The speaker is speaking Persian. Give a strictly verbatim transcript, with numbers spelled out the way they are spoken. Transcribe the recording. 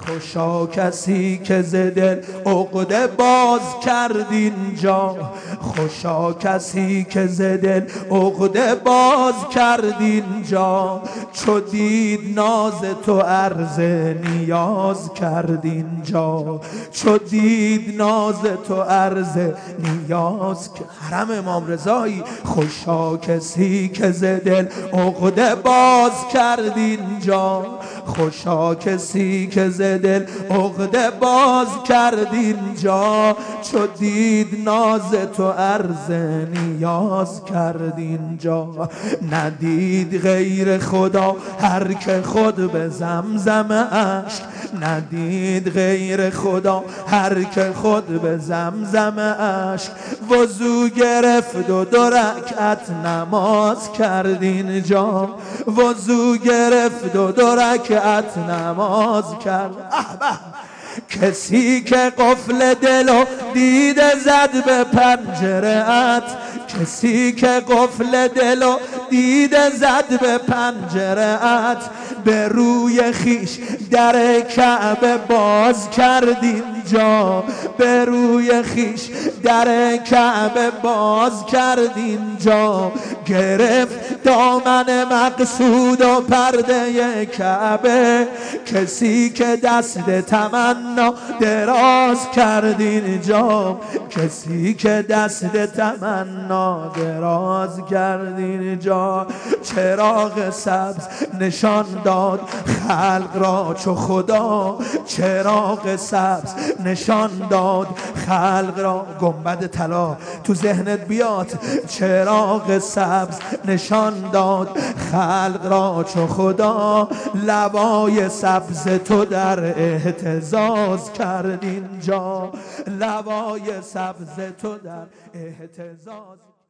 خوشا کسی که ز دل عقده باز کرد اینجا، خوشا کسی که ز دل عقده باز کرد اینجا، چو دید ناز تو عرض نیاز کرد اینجا، چو دید ناز تو عرض نیاز کرد. حرم امام رضایی. خوشا کسی که ز دل عقده باز کرد اینجا، خوشا کسی که ز دل عقده باز کرد اینجا، چو دید ناز تو عرض نیاز کرد اینجا. ندید غیر خدا هر که خود به زمزم اشک، ندید غیر خدا هر که خود به زمزم اشک، وضو گرفت و دو رکعت نماز کرد اینجا، وضو گرفت و دو رکعت نماز کرد. کسی که قفل دل و دیده زد به پنجره ات، کسی که قفل دل و دیده زد به پنجره ات، به روی خیش در کعبه باز کرد اینجا، به روی خیش در کعبه باز کرد اینجا، گرفت دامن مقصود و پرده کعبه، کسی که دست تمنا دراز کرد اینجا، کسی که دست تمنا دراز کرد اینجا. چراغ سبز نشان داد خلق را چو خدا، چراغ سبز نشان داد خلق را. گنبد طلا تو ذهنت بیاد. چراغ سبز نشان داد خلق را چو خدا، لوای سبز تو در اهتزاز کرد اینجا، لوای سبز تو در اهتزاز.